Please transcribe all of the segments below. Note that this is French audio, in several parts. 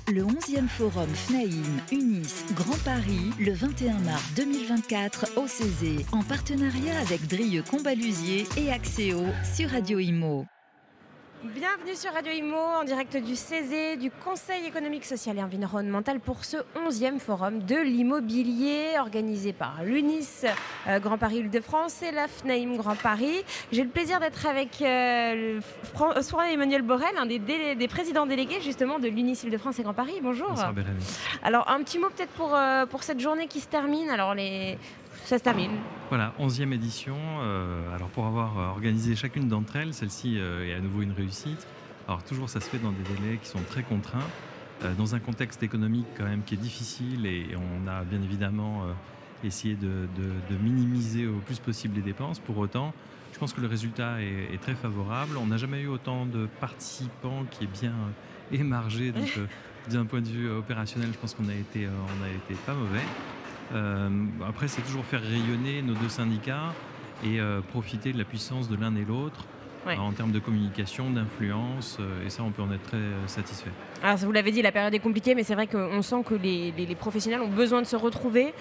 Le 11e forum FNAIM UNIS Grand Paris, le 21 mars 2024 au Césé, en partenariat avec Drieux-Combalusier et Axéo sur Radio Imo. Bienvenue sur Radio Imo, en direct du Césé, du Conseil économique, social et environnemental pour ce 11e forum de l'immobilier organisé par l'UNIS Grand Paris Île-de-France et la FNAIM Grand Paris. J'ai le plaisir d'être avec François-Emmanuel Borel, un des présidents délégués justement de l'UNIS Île-de-France et Grand Paris. Bonjour. Bonsoir Bérénice. Alors un petit mot peut-être pour cette journée qui se termine. Alors ça se termine. Voilà, 11e édition. Alors pour avoir organisé chacune d'entre elles, celle-ci est à nouveau une réussite. Alors toujours ça se fait dans des délais qui sont très contraints, dans un contexte économique quand même qui est difficile et on a bien évidemment essayé de minimiser au plus possible les dépenses. Pour autant, je pense que le résultat est très favorable. On n'a jamais eu autant de participants qui est bien émargé. Donc d'un point de vue opérationnel, je pense qu'on a été pas mauvais. Après, c'est toujours faire rayonner nos deux syndicats et profiter de la puissance de l'un et l'autre en termes de communication, d'influence, et ça, on peut en être très satisfait. Alors, vous l'avez dit, la période est compliquée, mais c'est vrai qu'on sent que les professionnels ont besoin de se retrouver.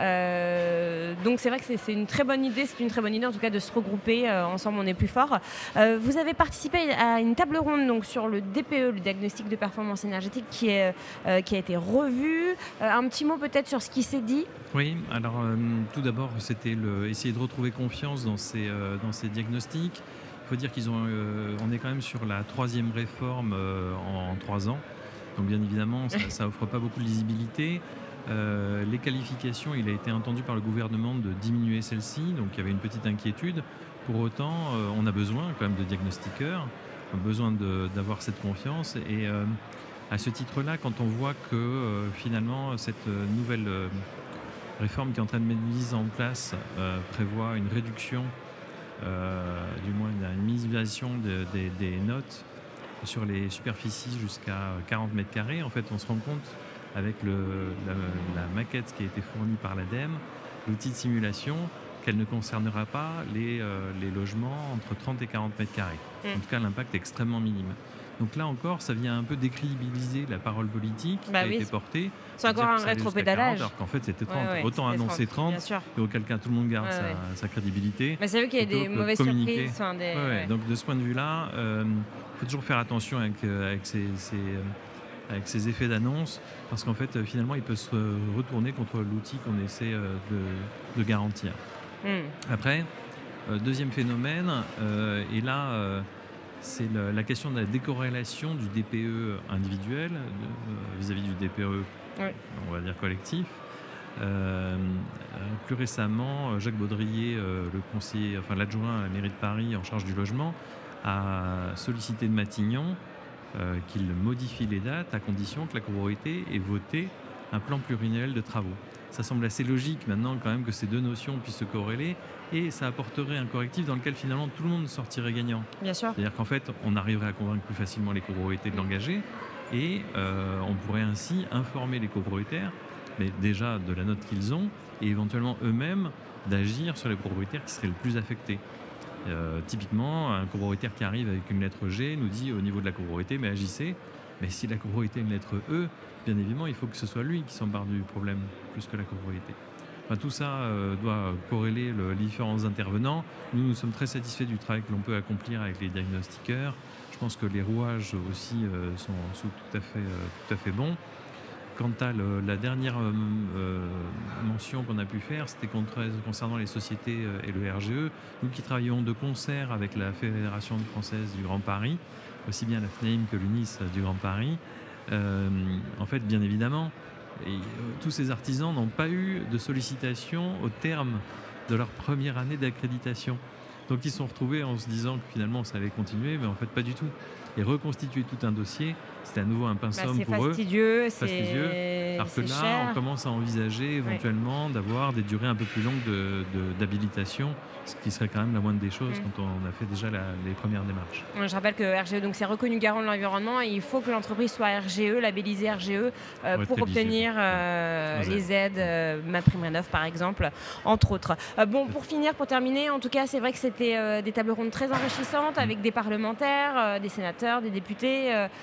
Donc, c'est vrai que c'est une très bonne idée, en tout cas, de se regrouper. Ensemble, on est plus fort. Vous avez participé à une table ronde donc, sur le DPE, le diagnostic de performance énergétique, qui a été revu. Un petit mot peut-être sur ce qui s'est dit. Oui, alors tout d'abord, c'était essayer de retrouver confiance dans ces diagnostics. Il faut dire on est quand même sur la 3e réforme en 3 ans. Donc bien évidemment, ça offre pas beaucoup de lisibilité. Les qualifications, il a été entendu par le gouvernement de diminuer celles-ci. Donc il y avait une petite inquiétude. Pour autant, on a besoin quand même de diagnostiqueurs. On a besoin d'avoir cette confiance. Et à ce titre-là, quand on voit que finalement cette nouvelle réforme qui est en train de être mise en place prévoit une réduction, du moins une minimisation des notes sur les superficies jusqu'à 40 mètres carrés. En fait, on se rend compte avec la maquette qui a été fournie par l'ADEME, l'outil de simulation, qu'elle ne concernera pas les logements entre 30 et 40 mètres carrés. En tout cas, l'impact est extrêmement minime. Donc là encore, ça vient un peu décrédibiliser la parole politique qui a été portée. C'est encore un rétropédalage. Alors qu'en fait, c'était 30. Autant annoncer 30, et auquel cas tout le monde garde sa crédibilité. Mais c'est vrai qu'il y a des mauvaises surprises. Donc de ce point de vue-là, il faut toujours faire attention avec ces effets d'annonce, parce qu'en fait, finalement, il peut se retourner contre l'outil qu'on essaie de garantir. Après, deuxième phénomène, et là... c'est la question de la décorrélation du DPE individuel vis-à-vis du DPE, on va dire collectif. Plus récemment, Jacques Baudrier, l'adjoint à la mairie de Paris en charge du logement, a sollicité de Matignon qu'il modifie les dates à condition que la copropriété ait voté un plan pluriannuel de travaux. Ça semble assez logique maintenant quand même que ces deux notions puissent se corréler, et ça apporterait un correctif dans lequel finalement tout le monde sortirait gagnant. Bien sûr. C'est-à-dire qu'en fait, on arriverait à convaincre plus facilement les copropriétés de l'engager, et on pourrait ainsi informer les copropriétaires, mais déjà de la note qu'ils ont, et éventuellement eux-mêmes d'agir sur les propriétaires qui seraient le plus affectés. Typiquement, un copropriétaire qui arrive avec une lettre G nous dit au niveau de la copropriété, mais agissez. Mais si la copropriété a une lettre E, bien évidemment, il faut que ce soit lui qui s'empare du problème, plus que la copropriété. Enfin, tout ça doit corréler les différents intervenants. Nous sommes très satisfaits du travail que l'on peut accomplir avec les diagnostiqueurs. Je pense que les rouages aussi sont tout à fait bons. Quant à la dernière mention qu'on a pu faire, c'était concernant les sociétés et le RGE. Nous qui travaillons de concert avec la Fédération française du Grand Paris, aussi bien la FNAIM que l'UNIS du Grand Paris, en fait, bien évidemment, tous ces artisans n'ont pas eu de sollicitation au terme de leur première année d'accréditation. Donc ils se sont retrouvés en se disant que finalement ça allait continuer, mais en fait pas du tout. Et reconstituer tout un dossier, c'était à nouveau un pain somme pour eux. C'est fastidieux. Alors que là, cher. on commence à envisager éventuellement d'avoir des durées un peu plus longues d'habilitation, ce qui serait quand même la moindre des choses quand on a fait déjà les premières démarches. Je rappelle que RGE, donc, c'est reconnu garant de l'environnement, et il faut que l'entreprise soit RGE, labellisée RGE, pour obtenir les aides, MaPrimeRénov' par exemple, entre autres. Pour terminer, en tout cas, c'est vrai que c'était des tables rondes très enrichissantes avec des parlementaires, des sénateurs, des députés.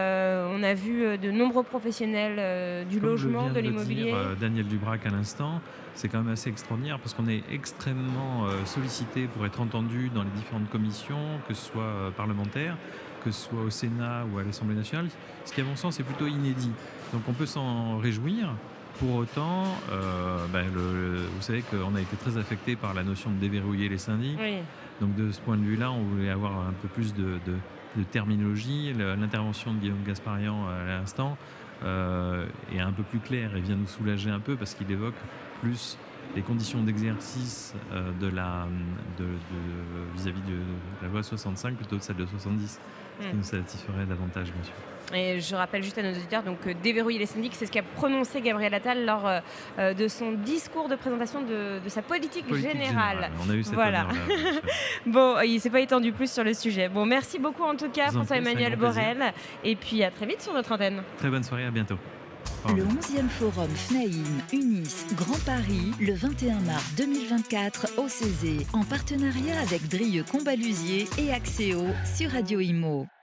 On a vu de nombreux professionnels du logement, de l'immobilier. Daniel Dubrac à l'instant, c'est quand même assez extraordinaire parce qu'on est extrêmement sollicité pour être entendu dans les différentes commissions, que ce soit parlementaires, que ce soit au Sénat ou à l'Assemblée nationale, ce qui à mon sens est plutôt inédit. Donc on peut s'en réjouir. Pour autant, vous savez qu'on a été très affecté par la notion de déverrouiller les syndics. Oui. Donc de ce point de vue-là, on voulait avoir un peu plus de terminologie. L'intervention de Guillaume Gasparian à l'instant est un peu plus claire et vient nous soulager un peu parce qu'il évoque plus les conditions d'exercice vis-à-vis de la loi 65 plutôt que celle de 70, ce qui nous satisferait davantage, bien sûr. Et je rappelle juste à nos auditeurs, donc déverrouiller les syndics, c'est ce qu'a prononcé Gabriel Attal lors de son discours de présentation de sa politique générale. On a eu cette honneur-là. Bon, il ne s'est pas étendu plus sur le sujet. Bon, merci beaucoup en tout cas, François-Emmanuel Borel. Et puis à très vite sur notre antenne. Très bonne soirée, à bientôt. Le 11e forum FNAIM Unis Grand Paris, le 21 mars 2024 au Césé, en partenariat avec Drieux Combalusier et Axéo sur Radio Imo.